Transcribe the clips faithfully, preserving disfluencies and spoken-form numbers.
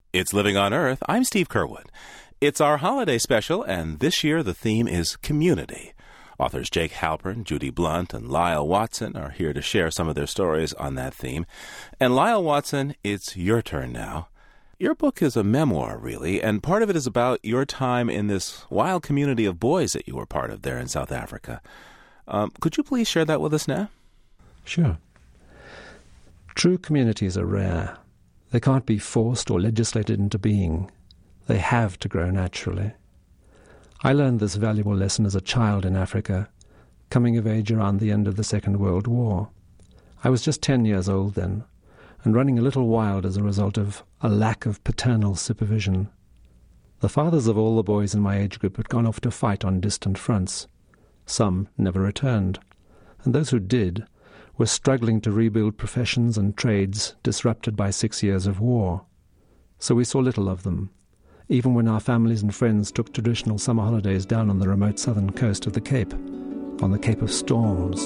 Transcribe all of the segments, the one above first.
It's Living on Earth. I'm Steve Curwood. It's our holiday special, and this year the theme is community. Authors Jake Halpern, Judy Blunt, and Lyle Watson are here to share some of their stories on that theme. And Lyle Watson, it's your turn now. Your book is a memoir, really, and part of it is about your time in this wild community of boys that you were part of there in South Africa. Um, could you please share that with us now? Sure. True communities are rare. They can't be forced or legislated into being. They have to grow naturally. I learned this valuable lesson as a child in Africa, coming of age around the end of the Second World War. I was just ten years old then, and running a little wild as a result of a lack of paternal supervision. The fathers of all the boys in my age group had gone off to fight on distant fronts. Some never returned, and those who did were struggling to rebuild professions and trades disrupted by six years of war. So we saw little of them, even when our families and friends took traditional summer holidays down on the remote southern coast of the Cape, on the Cape of Storms.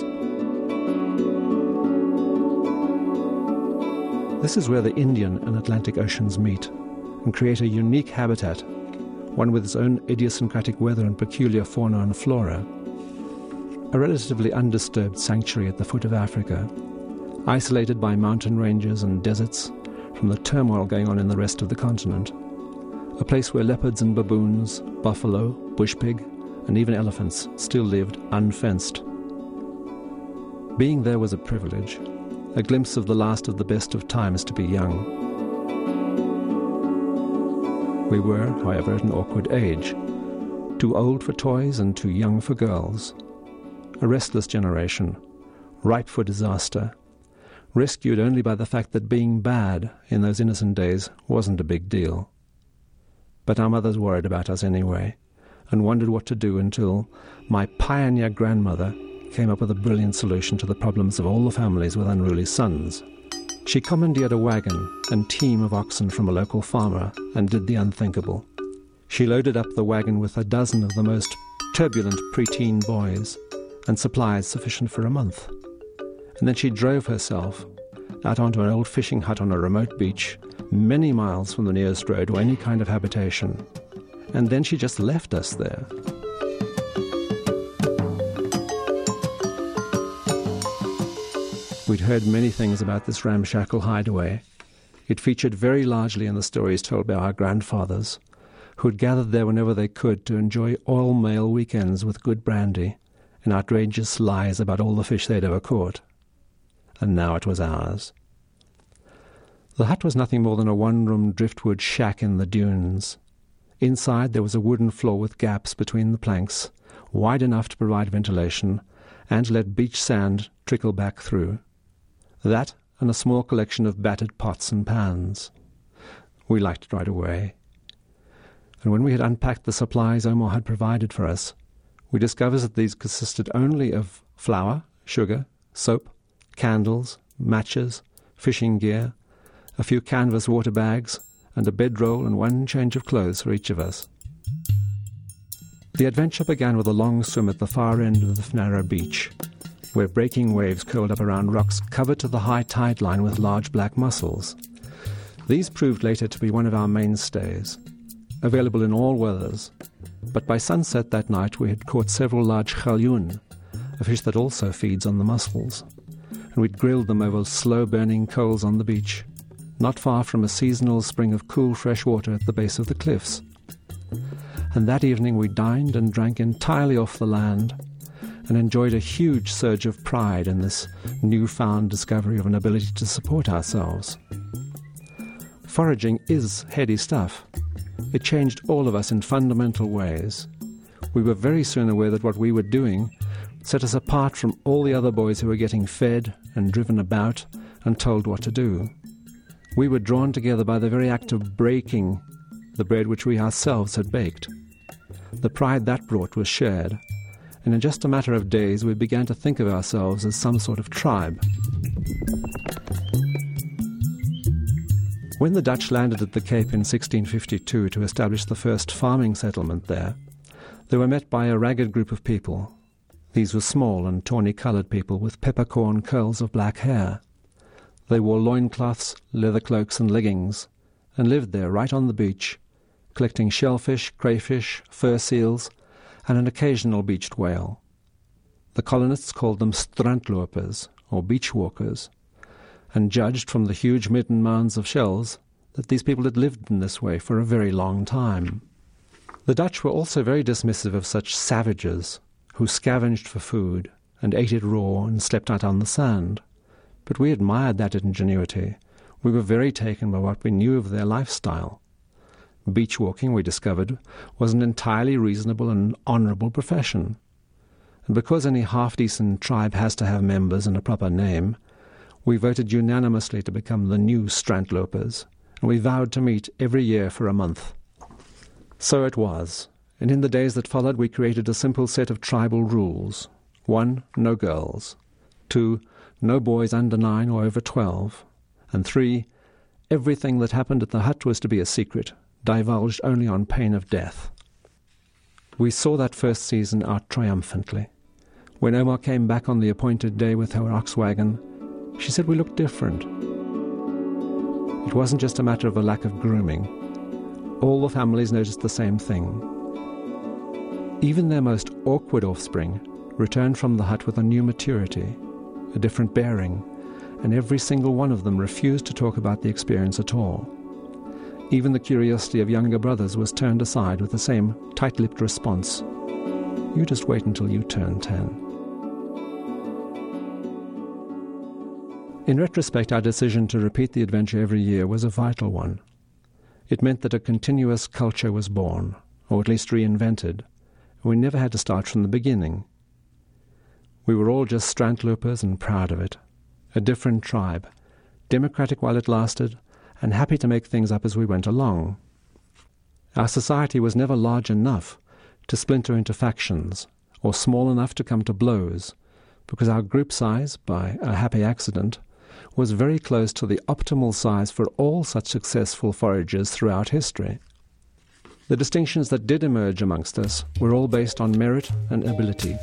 This is where the Indian and Atlantic Oceans meet and create a unique habitat, one with its own idiosyncratic weather and peculiar fauna and flora. A relatively undisturbed sanctuary at the foot of Africa, isolated by mountain ranges and deserts from the turmoil going on in the rest of the continent. A place where leopards and baboons, buffalo, bush pig, and even elephants still lived unfenced. Being there was a privilege, a glimpse of the last of the best of times to be young. We were, however, at an awkward age, too old for toys and too young for girls. A restless generation, ripe for disaster, rescued only by the fact that being bad in those innocent days wasn't a big deal. But our mothers worried about us anyway, and wondered what to do until my pioneer grandmother came up with a brilliant solution to the problems of all the families with unruly sons. She commandeered a wagon and team of oxen from a local farmer and did the unthinkable. She loaded up the wagon with a dozen of the most turbulent preteen boys and supplies sufficient for a month. And then she drove herself out onto an old fishing hut on a remote beach, many miles from the nearest road or any kind of habitation. And then she just left us there. We'd heard many things about this ramshackle hideaway. It featured very largely in the stories told by our grandfathers, who'd gathered there whenever they could to enjoy all-male weekends with good brandy and outrageous lies about all the fish they'd ever caught. And now it was ours. The hut was nothing more than a one-room driftwood shack in the dunes. Inside there was a wooden floor with gaps between the planks, wide enough to provide ventilation and to let beach sand trickle back through. That and a small collection of battered pots and pans. We liked it right away. And when we had unpacked the supplies Omar had provided for us, we discovered that these consisted only of flour, sugar, soap, candles, matches, fishing gear, a few canvas water bags, and a bedroll and one change of clothes for each of us. The adventure began with a long swim at the far end of the Fnara beach, where breaking waves curled up around rocks covered to the high tide line with large black mussels. These proved later to be one of our mainstays, available in all weathers, but by sunset that night we had caught several large galjoen, a fish that also feeds on the mussels, and we'd grilled them over slow-burning coals on the beach, not far from a seasonal spring of cool fresh water at the base of the cliffs. And that evening we dined and drank entirely off the land and enjoyed a huge surge of pride in this newfound discovery of an ability to support ourselves. Foraging is heady stuff. It changed all of us in fundamental ways. We were very soon aware that what we were doing set us apart from all the other boys who were getting fed and driven about and told what to do. We were drawn together by the very act of breaking the bread which we ourselves had baked. The pride that brought was shared, and in just a matter of days we began to think of ourselves as some sort of tribe. When the Dutch landed at the Cape in sixteen fifty-two to establish the first farming settlement there, they were met by a ragged group of people. These were small and tawny-coloured people with peppercorn curls of black hair. They wore loincloths, leather cloaks and leggings, and lived there right on the beach, collecting shellfish, crayfish, fur seals, and an occasional beached whale. The colonists called them strandlopers, or beach walkers, and judged from the huge midden mounds of shells that these people had lived in this way for a very long time. The Dutch were also very dismissive of such savages who scavenged for food and ate it raw and slept out on the sand. But we admired that ingenuity. We were very taken by what we knew of their lifestyle. Beach walking, we discovered, was an entirely reasonable and honourable profession. And because any half-decent tribe has to have members and a proper name, we voted unanimously to become the new Strandlopers, and we vowed to meet every year for a month. So it was, and in the days that followed we created a simple set of tribal rules. One, no girls. Two, no boys under nine or over twelve. And three, everything that happened at the hut was to be a secret, divulged only on pain of death. We saw that first season out triumphantly. When Omar came back on the appointed day with her ox wagon, she said we looked different. It wasn't just a matter of a lack of grooming. All the families noticed the same thing. Even their most awkward offspring returned from the hut with a new maturity, a different bearing, and every single one of them refused to talk about the experience at all. Even the curiosity of younger brothers was turned aside with the same tight-lipped response, "You just wait until you turn ten." In retrospect, our decision to repeat the adventure every year was a vital one. It meant that a continuous culture was born, or at least reinvented, and we never had to start from the beginning. We were all just Strandlopers and proud of it. A different tribe, democratic while it lasted, and happy to make things up as we went along. Our society was never large enough to splinter into factions, or small enough to come to blows, because our group size, by a happy accident, was very close to the optimal size for all such successful foragers throughout history. The distinctions that did emerge amongst us were all based on merit and ability.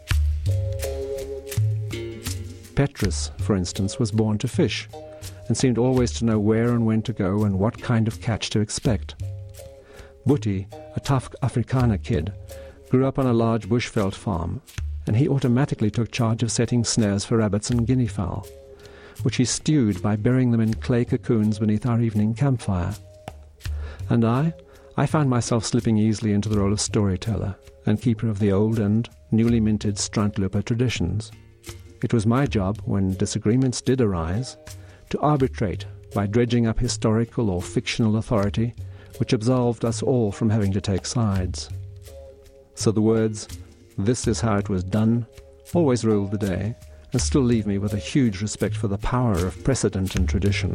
Petrus, for instance, was born to fish, and seemed always to know where and when to go and what kind of catch to expect. Butti, a tough Afrikaner kid, grew up on a large bushveld farm, and he automatically took charge of setting snares for rabbits and guinea fowl, which he stewed by burying them in clay cocoons beneath our evening campfire. And I, I found myself slipping easily into the role of storyteller and keeper of the old and newly minted Strandloper traditions. It was my job, when disagreements did arise, to arbitrate by dredging up historical or fictional authority which absolved us all from having to take sides. So the words, "This is how it was done," always ruled the day, and still leave me with a huge respect for the power of precedent and tradition.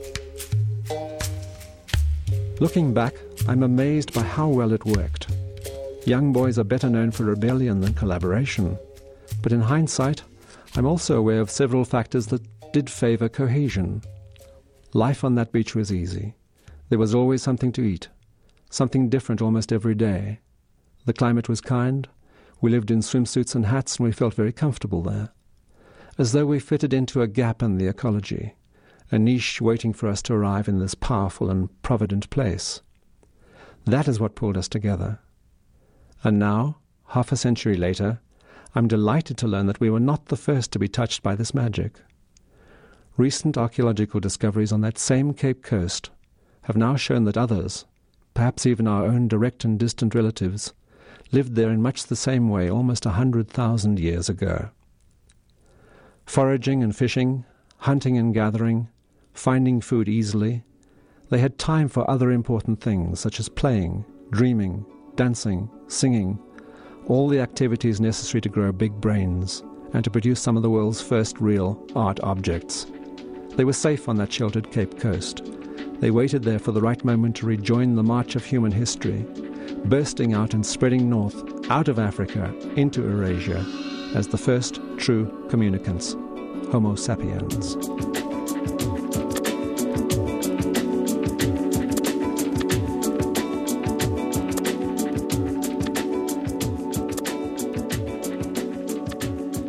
Looking back, I'm amazed by how well it worked. Young boys are better known for rebellion than collaboration, but in hindsight, I'm also aware of several factors that did favour cohesion. Life on that beach was easy. There was always something to eat, something different almost every day. The climate was kind. We lived in swimsuits and hats, and we felt very comfortable there, as though we fitted into a gap in the ecology, a niche waiting for us to arrive in this powerful and provident place. That is what pulled us together. And now, half a century later, I'm delighted to learn that we were not the first to be touched by this magic. Recent archaeological discoveries on that same Cape Coast have now shown that others, perhaps even our own direct and distant relatives, lived there in much the same way almost a hundred thousand years ago. Foraging and fishing, hunting and gathering, finding food easily, they had time for other important things such as playing, dreaming, dancing, singing, all the activities necessary to grow big brains and to produce some of the world's first real art objects. They were safe on that sheltered Cape Coast. They waited there for the right moment to rejoin the march of human history, bursting out and spreading north, out of Africa, into Eurasia, as the first true communicants, Homo sapiens.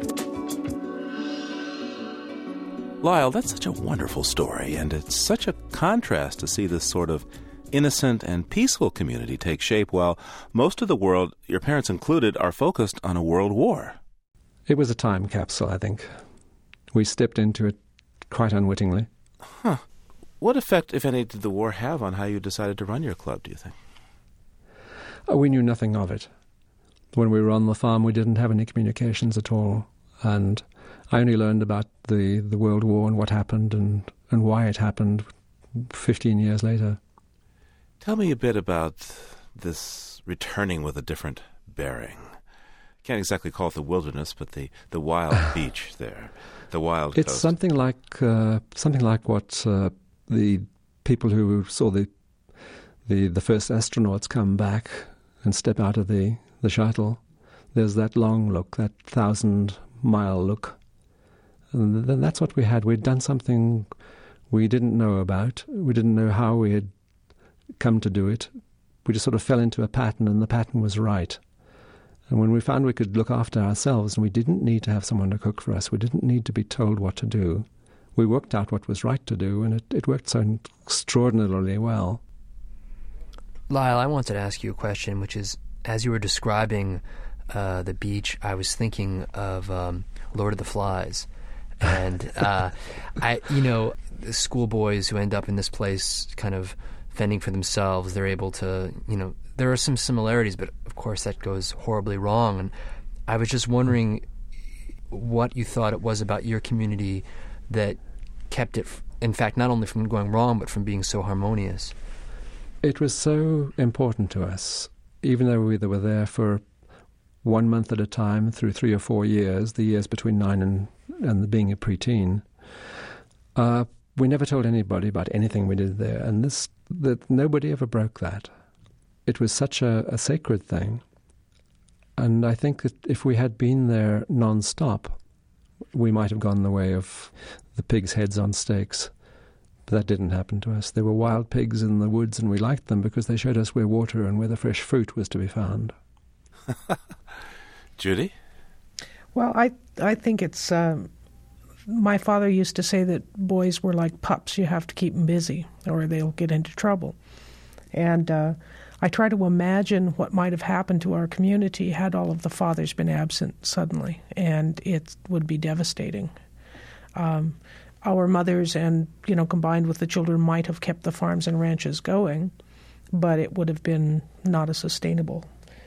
Lyle, that's such a wonderful story, and it's such a contrast to see this sort of innocent and peaceful community take shape while most of the world, your parents included, are focused on a world war. It was a time capsule, I think. We stepped into it quite unwittingly. Huh. What effect, if any, did the war have on how you decided to run your club, do you think? Oh, we knew nothing of it. When we were on the farm, we didn't have any communications at all. And I only learned about the, the World War and what happened and, and why it happened fifteen years later. Tell me a bit about this returning with a different bearing. Can't exactly call it the wilderness, but the, the wild beach there, the wild It's coast. something like uh, something like what uh, the people who saw the, the the first astronauts come back and step out of the, the shuttle. There's that long look, that thousand-mile look. And then that's what we had. We'd done something we didn't know about. We didn't know how we had come to do it. We just sort of fell into a pattern, and the pattern was right. And when we found we could look after ourselves and we didn't need to have someone to cook for us, we didn't need to be told what to do, we worked out what was right to do, and it, it worked so extraordinarily well. Lyle, I wanted to ask you a question, which is, as you were describing uh, the beach, I was thinking of um, Lord of the Flies. And, uh, I, you know, the schoolboys who end up in this place kind of fending for themselves, they're able to, you know, there are some similarities, but of course that goes horribly wrong. And I was just wondering what you thought it was about your community that kept it, in fact, not only from going wrong, but from being so harmonious. It was so important to us, even though we were there for one month at a time through three or four years, the years between nine and, and being a preteen. Uh, we never told anybody about anything we did there, and this that nobody ever broke that. It was such a, a sacred thing. And I think that if we had been there non-stop, we might have gone the way of the pigs' heads on stakes. But that didn't happen to us. There were wild pigs in the woods, and we liked them because they showed us where water and where the fresh fruit was to be found. Judy? Well, I I think it's... Um, my father used to say that boys were like pups. You have to keep them busy or they'll get into trouble. And uh, I try to imagine what might have happened to our community had all of the fathers been absent suddenly, and it would be devastating. Um, our mothers and, you know, combined with the children might have kept the farms and ranches going, but it would have been not as sustainable.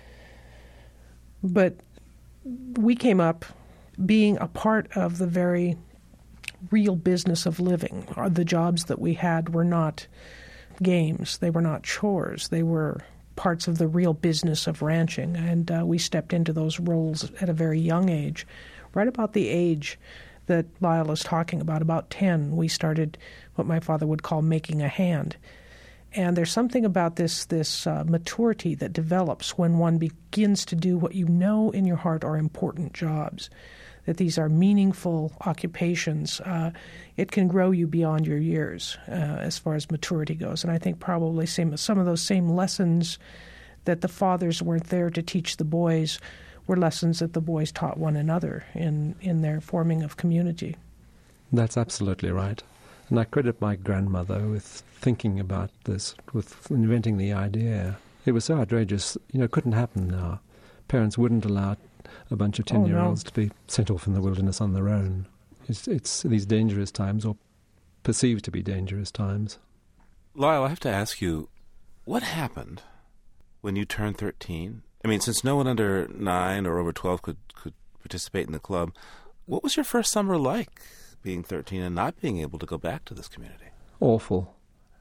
But we came up being a part of the very real business of living. The jobs that we had were not games. They were not chores. They were parts of the real business of ranching. And uh, we stepped into those roles at a very young age. Right about the age that Lyle is talking about, about ten, we started what my father would call making a hand. And there's something about this this uh, maturity that develops when one begins to do what you know in your heart are important jobs, that these are meaningful occupations. Uh, it can grow you beyond your years uh, as far as maturity goes. And I think probably same, some of those same lessons that the fathers weren't there to teach the boys were lessons that the boys taught one another in, in their forming of community. That's absolutely right. And I credit my grandmother with thinking about this, with inventing the idea. It was so outrageous, you know, it couldn't happen now. Parents wouldn't allow a bunch of ten-year-olds oh, no. to be sent off in the wilderness on their own. It's, it's these dangerous times, or perceived to be dangerous times. Lyle, I have to ask you, what happened when you turned thirteen? I mean, since no one under nine or over twelve could, could participate in the club, what was your first summer like, being thirteen and not being able to go back to this community? Awful.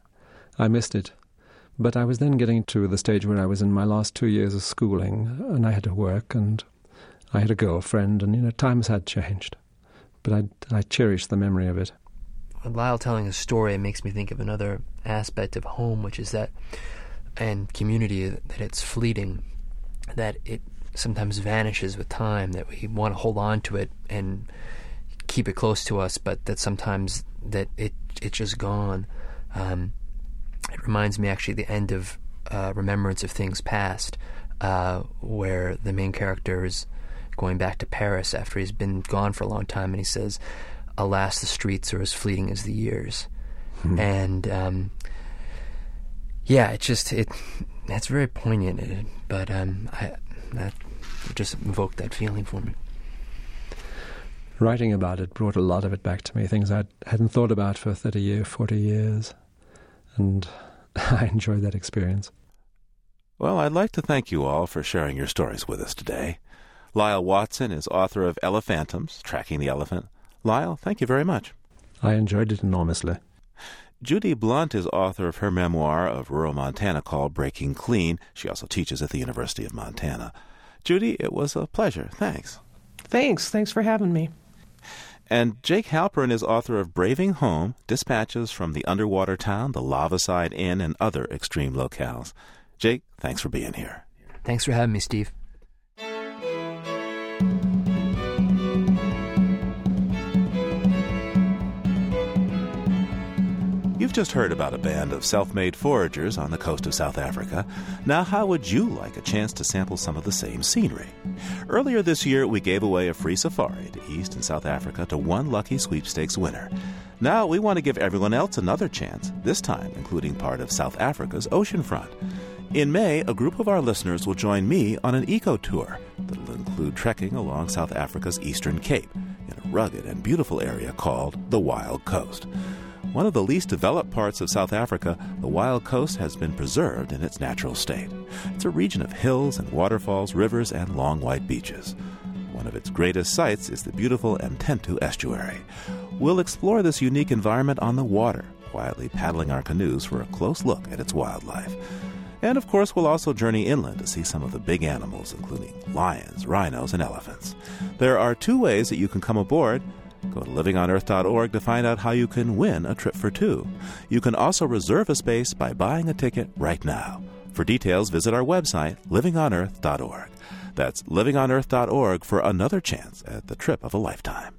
I missed it. But I was then getting to the stage where I was in my last two years of schooling, and I had to work, and I had a girlfriend, and, you know, times had changed. But I, I cherish the memory of it. Lyle telling a story makes me think of another aspect of home, which is that, and community, that it's fleeting, that it sometimes vanishes with time, that we want to hold on to it and keep it close to us, but that sometimes that it it's just gone. Um, it reminds me actually the end of uh, Remembrance of Things Past, uh, where the main character is going back to Paris after he's been gone for a long time, and he says, "Alas, the streets are as fleeting as the years." Hmm. And, um, yeah, it just, it, that's very poignant, it, but um, I, that just evoked that feeling for me. Writing about it brought a lot of it back to me, things I hadn't thought about for thirty, forty years, and I enjoyed that experience. Well, I'd like to thank you all for sharing your stories with us today. Lyle Watson is author of Elephantums, Tracking the Elephant. Lyle, thank you very much. I enjoyed it enormously. Judy Blunt is author of her memoir of rural Montana called Breaking Clean. She also teaches at the University of Montana. Judy, it was a pleasure. Thanks. Thanks. Thanks for having me. And Jake Halpern is author of Braving Home, Dispatches from the Underwater Town, the Lavaside Inn, and Other Extreme Locales. Jake, thanks for being here. Thanks for having me, Steve. You've just heard about a band of self-made foragers on the coast of South Africa. Now, how would you like a chance to sample some of the same scenery? Earlier this year, we gave away a free safari to East and South Africa to one lucky sweepstakes winner. Now, we want to give everyone else another chance, this time including part of South Africa's oceanfront. In May, a group of our listeners will join me on an eco-tour that will include trekking along South Africa's Eastern Cape in a rugged and beautiful area called the Wild Coast. One of the least developed parts of South Africa, the Wild Coast has been preserved in its natural state. It's a region of hills and waterfalls, rivers, and long white beaches. One of its greatest sights is the beautiful Mtentu Estuary. We'll explore this unique environment on the water, quietly paddling our canoes for a close look at its wildlife. And of course, we'll also journey inland to see some of the big animals, including lions, rhinos, and elephants. There are two ways that you can come aboard. Go to living on earth dot org to find out how you can win a trip for two. You can also reserve a space by buying a ticket right now. For details, visit our website, living on earth dot org. That's living on earth dot org for another chance at the trip of a lifetime.